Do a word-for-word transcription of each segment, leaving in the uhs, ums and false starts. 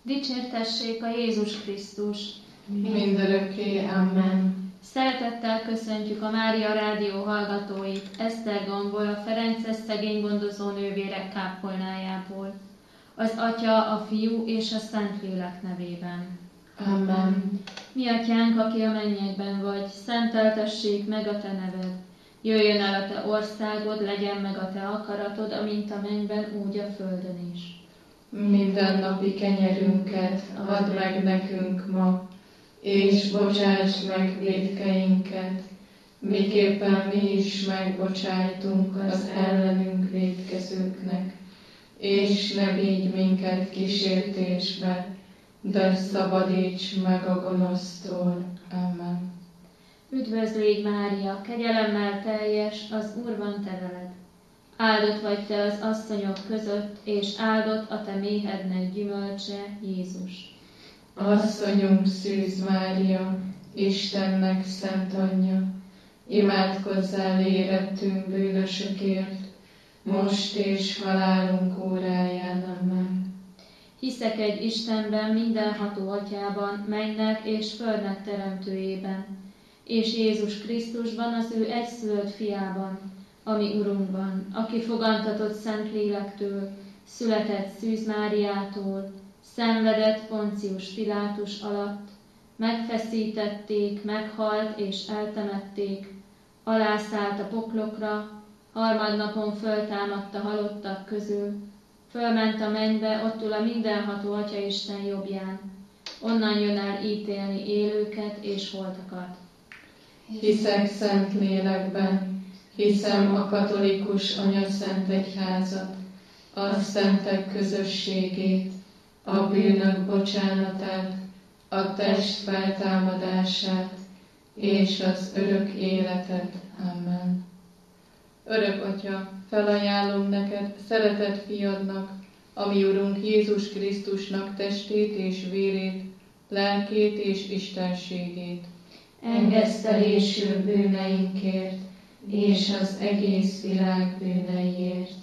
Dicsértessék a Jézus Krisztus! Mindörökké, amen. Szeretettel köszöntjük a Mária Rádió hallgatóit Esztergomból, a Ferences szegény gondozó nővérek kápolnájából. Az Atya, a Fiú és a Szentlélek nevében. Amen. Mi Atyánk, aki a mennyekben vagy, szenteltessék meg a Te neved. Jöjjön el a Te országod, legyen meg a Te akaratod, amint a mennyben, úgy a földön is. Mindennapi kenyerünket add meg nekünk ma, és bocsáss meg vétkeinket, miképpen mi is megbocsájtunk az ellenünk vétkezőknek. És ne vigy minket kísértésbe, de szabadíts meg a gonosztól. Amen. Üdvözlégy Mária, kegyelemmel teljes, az Úr van te veled. Áldott vagy te az asszonyok között, és áldott a te méhednek gyümölcse, Jézus. Asszonyunk Szűz Mária, Istennek szent anyja, imádkozzál érettünk bűnösökért, most és halálunk óráján. Amen. Hiszek egy Istenben, mindenható Atyában, mennynek és földnek teremtőjében, és Jézus Krisztusban, az ő egyszülött fiában, ami Urunkban, aki fogantatott Szentlélektől, született Szűz Máriától, szenvedett Poncius Pilátus alatt, megfeszítették, meghalt és eltemették, alászállt a poklokra, harmadnapon föltámadt a halottak közül, fölment a mennybe, ott ül a mindenható Atyaisten jobbján, onnan jön el ítélni élőket és holtakat. Hiszek szent lélekben, hiszem a katolikus anyaszent egyházat, a szentek közösségét, a bűnök bocsánatát, a test feltámadását és az örök életet. Amen. Örök Atya, felajánlom neked szeretett fiadnak, a mi Urunk Jézus Krisztusnak testét és vérét, lelkét és istenségét. Engesztelésül bűneinkért és az egész világ bűneiért.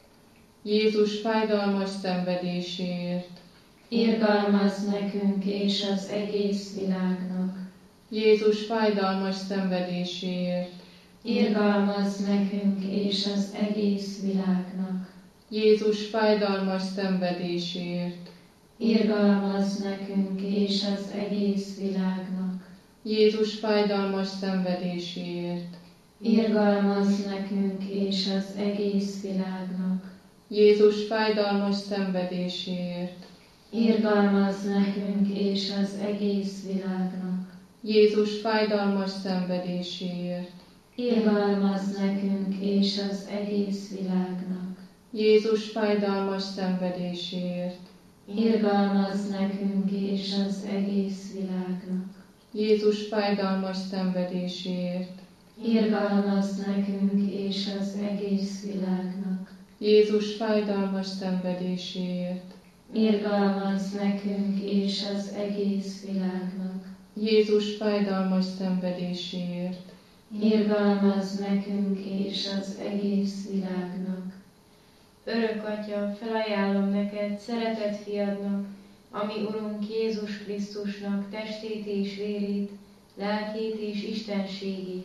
Jézus fájdalmas szenvedéséért. Irgalmazz nekünk és az egész világnak. Jézus fájdalmas szenvedéséért. Irgalmazz nekünk és az egész világnak. Jézus fájdalmas szenvedéséért. Irgalmazz nekünk és az egész világnak. Jézus fájdalmas szenvedéséért. Irgalmazz nekünk és az egész világnak. Jézus fájdalmas szenvedéséért. Irgalmazz nekünk és az egész világnak. Jézus fájdalmas szenvedéséért. Irgalmazz nekünk és az egész világnak. Jézus fájdalmas szenvedéséért. Irgalmazz nekünk és az egész világnak. Jézus fájdalmas szenvedéséért. Irgalmazz nekünk és az egész világnak. Jézus fájdalmas szenvedéséért. Irgalmazz nekünk és az egész világnak. Jézus fájdalmas szenvedéséért. Irgalmazz nekünk és az egész világnak. Örök Atya, felajánlom neked szeretett fiadnak, ami Urunk Jézus Krisztusnak testét és vérét, lelkét és istenségét.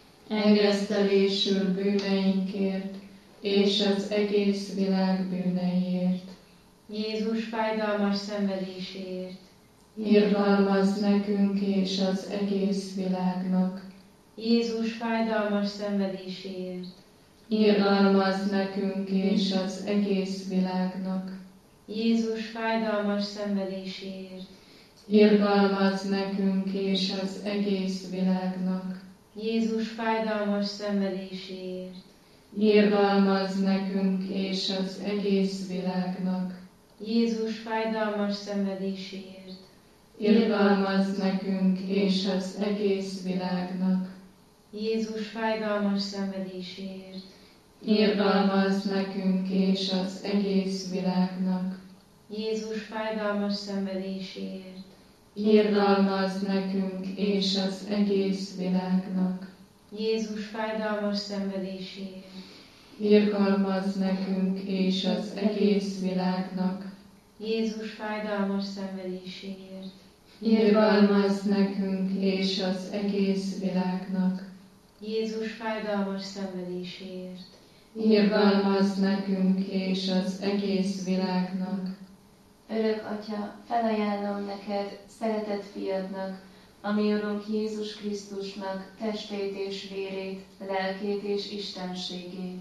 Engesztelésül bűneinkért és az egész világ bűneiért. Jézus fájdalmas szenvedéséért. Irgalmazz nekünk és az egész világnak. Jézus fájdalmas szenvedéséért. Irgalmazz nekünk és az egész világnak. Jézus fájdalmas szenvedéséért. Irgalmazz nekünk és az egész világnak. Jézus fájdalmas szenvedéséért. Irgalmazz nekünk és az egész világnak. Jézus fájdalmas szenvedéséért. Irgalmazz nekünk és az egész világnak. Jézus fájdalmas szenvedéséért. Irgalmazz nekünk és az egész világnak. Jézus fájdalmas szenvedéséért. Irgalmazz nekünk és az egész világnak. Jézus fájdalmas szenvedéséért. Irgalmazz nekünk és az egész világnak. Jézus fájdalmas szenvedéséért. Irgalmazz nekünk és az egész világnak. Jézus fájdalmas szenvedéséért. Irgalmazz nekünk és az egész világnak. Örök Atya, felajánlom neked, szeretett fiadnak, a mi Urunk Jézus Krisztusnak testét és vérét, lelkét és istenségét.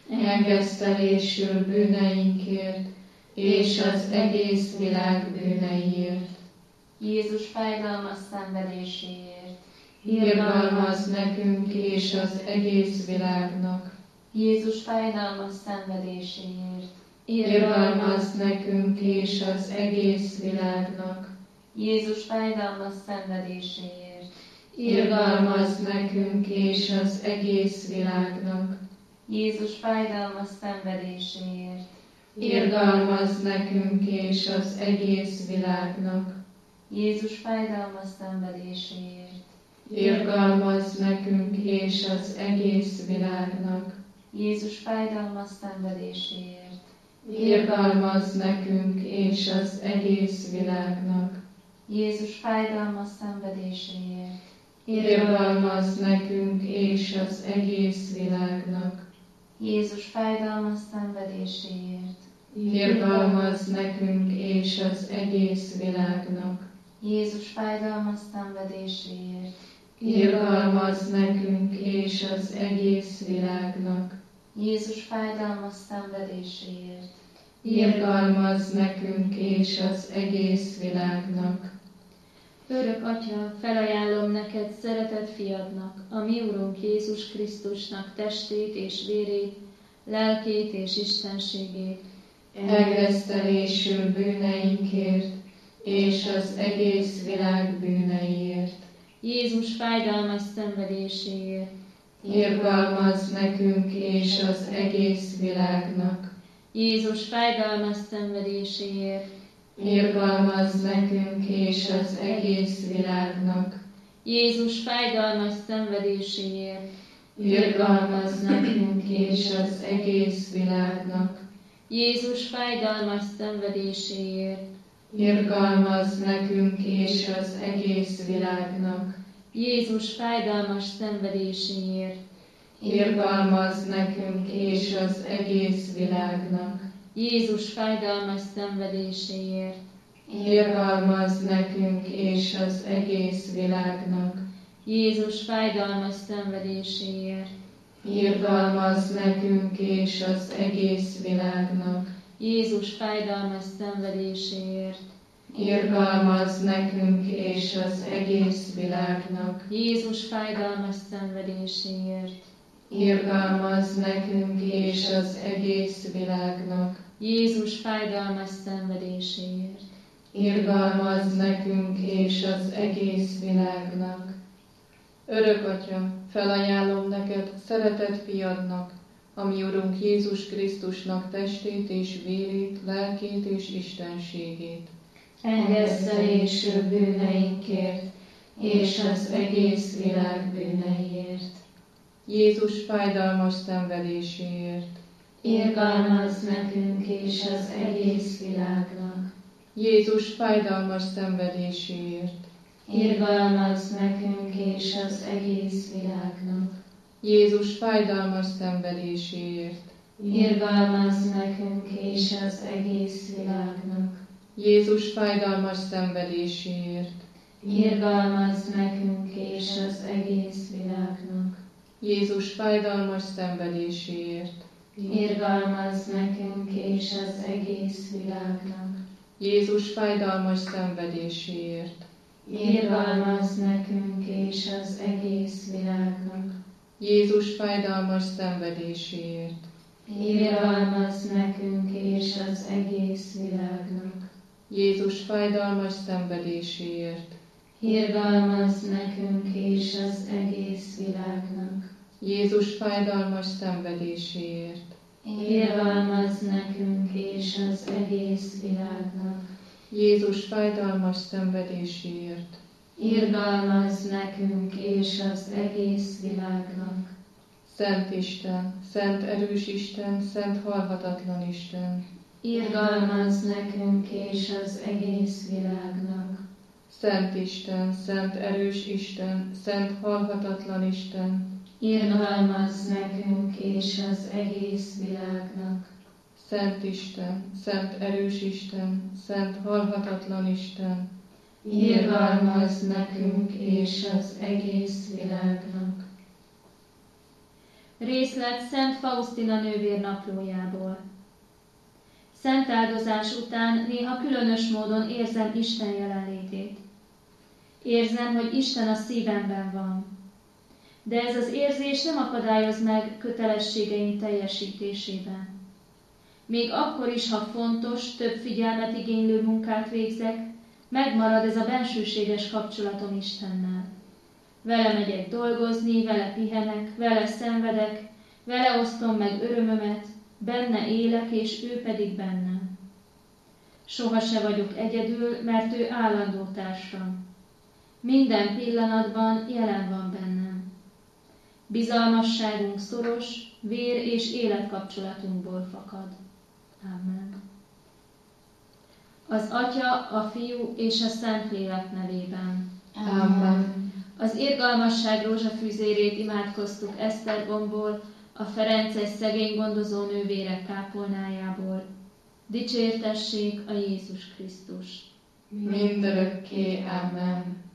Engesztelésül bűneinkért és az egész világ bűneiért. Jézus fájdalmas szenvedéséért. Irgalmazz nekünk és az egész világnak. Jézus fájdalmas szenvedéséért. Irgalmazz nekünk és az egész világnak. Jézus fájdalmas szenvedéséért. Irgalmazz nekünk és az egész világnak. Jézus fájdalmas szenvedéséért. Irgalmazz nekünk és az egész világnak. Jézus fájdalmas szenvedéséért. Irgalmazz nekünk és az egész világnak. Jézus fájdalmas szenvedéséért. Irgalmazz nekünk és az egész világnak. Jézus fájdalmas szenvedéséért. Irgalmazz nekünk és az egész világnak. Jézus fájdalmas szenvedéséért. Irgalmazz nekünk és az egész világnak. Jézus fájdalmas szenvedéséért. Irgalmazz nekünk és az egész világnak. Jézus fájdalmas szenvedéséért. Irgalmazz nekünk és az egész világnak. Örök Atya, felajánlom neked, szeretett fiadnak, a mi Urunk Jézus Krisztusnak testét és vérét, lelkét és istenségét. Engesztelésül bűneinkért és az egész világ bűneiért. Jézus fájdalmas szenvedéséért. Irgalmazz nekünk és az egész világnak. Jézus fájdalmas szenvedéséért. Irgalmazz nekünk és az egész világnak. Jézus fájdalmas szenvedéséért. Irgalmazz nekünk és az egész világnak. Jézus fájdalmas szenvedéséért. Irgalmazz nekünk és az egész világnak. Jézus fájdalmas szenvedéséért. Irgalmazz nekünk és az egész világnak. Jézus fájdalmas szenvedéséért. Irgalmazz nekünk és az egész világnak. Jézus fájdalmas szenvedéséért. Irgalmazz nekünk és az egész világnak. Jézus fájdalmas szenvedéséért. Irgalmazz nekünk és az egész világnak. Jézus fájdalmas szenvedéséért. Irgalmazz nekünk és az egész világnak. Jézus fájdalmas szenvedéséért. Irgalmazz nekünk és az egész világnak. Örök Atya, felajánlom neked, szeretett fiadnak, a mi Urunk Jézus Krisztusnak testét és vérét, lelkét és istenségét. Engesztelésül bűneinkért és az egész világ bűneiért. Jézus fájdalmas szenvedéséért. Irgalmazz nekünk és az egész világnak. Jézus fájdalmas szenvedéséért. Irgalmazz nekünk és az egész világnak. Jézus fájdalmas szenvedéséért. Irgalmazz nekünk és az egész világnak. Jézus fájdalmas szenvedéséért. Irgalmazz nekünk és az egész világnak. Jézus fájdalmas szenvedéséért. Irgalmazz nekünk és az egész világnak. Jézus fájdalmas szenvedéséért. Irgalmazz nekünk és az egész világnak. Jézus fájdalmas szenvedéséért. Irgalmazz nekünk és az egész világnak. Jézus fájdalmas szenvedéséért. Irgalmazz nekünk és az egész világnak. Jézus fájdalmas szenvedéséért. Irgalmazz nekünk és az egész világnak. Jézus fájdalmas szenvedéséért. Irgalmazz nekünk és az egész világnak. Szent Isten, szent erős Isten, szent halhatatlan Isten, irgalmazz nekünk és az egész világnak. Szent Isten, szent erős Isten, szent halhatatlan Isten, irgalmazz nekünk és az egész világnak. Szent Isten, szent erős Isten, szent halhatatlan Isten, irgalmazz nekünk és az egész világnak. Részlet Szent Faustina nővér naplójából. Szent áldozás után néha különös módon érzem Isten jelenlétét. Érzem, hogy Isten a szívemben van. De ez az érzés nem akadályoz meg kötelességeim teljesítésében. Még akkor is, ha fontos, több figyelmet igénylő munkát végzek, megmarad ez a bensőséges kapcsolatom Istennel. Vele megyek dolgozni, vele pihenek, vele szenvedek, vele osztom meg örömömet, benne élek, és ő pedig bennem. Soha se vagyok egyedül, mert ő állandó társam. Minden pillanatban jelen van bennem. Bizalmasságunk szoros, vér és életkapcsolatunkból fakad. Amen. Az Atya, a Fiú és a Szentlélek nevében. Amen. Az irgalmasság rózsafűzérét imádkoztuk Esztergomból, a ferences szegény gondozó nővérek kápolnájából. Dicsértessék a Jézus Krisztus! Mindörökké. Amen.